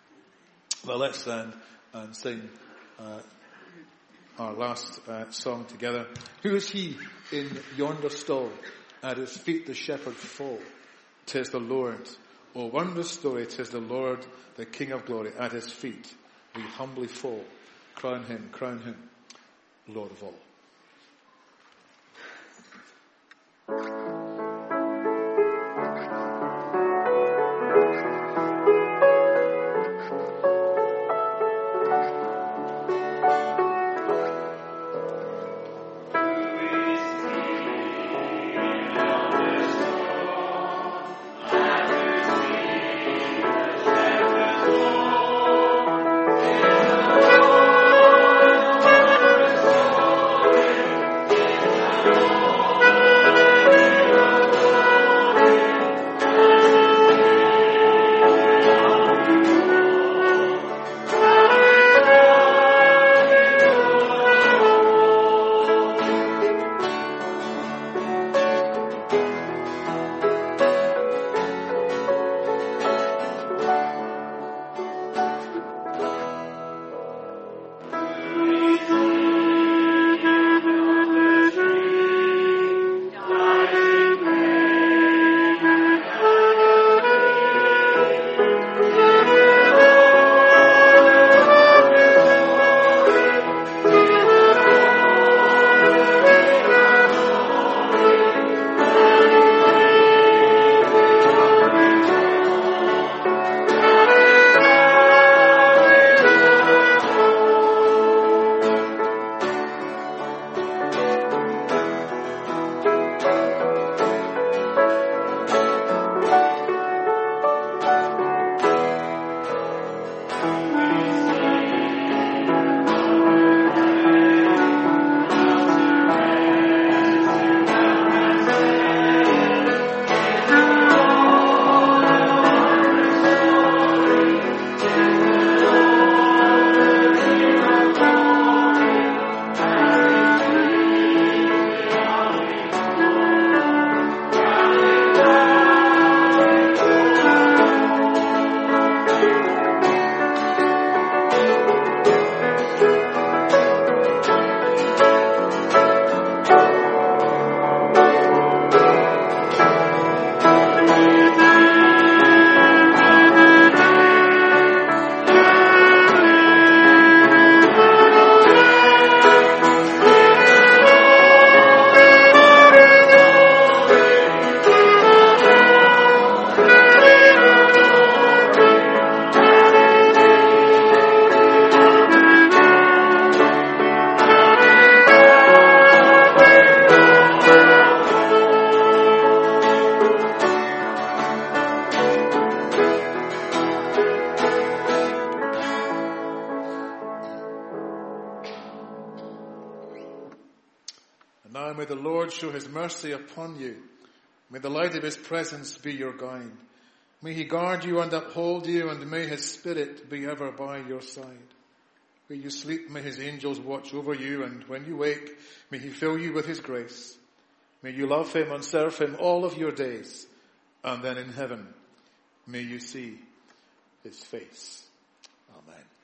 Well, let's stand and sing uh, our last uh, song together. Who is he in yonder stall? At his feet the shepherds fall. 'Tis the Lord. Oh, wondrous story. 'Tis the Lord, the King of glory. At his feet we humbly fall. Crown him, crown him, Lord of all. Oh show his mercy upon you. May the light of his presence be your guide. May he guard you and uphold you, and may his spirit be ever by your side. Where you sleep, may his angels watch over you, and when you wake, may he fill you with his grace. May you love him and serve him all of your days, and then in heaven, may you see his face. Amen.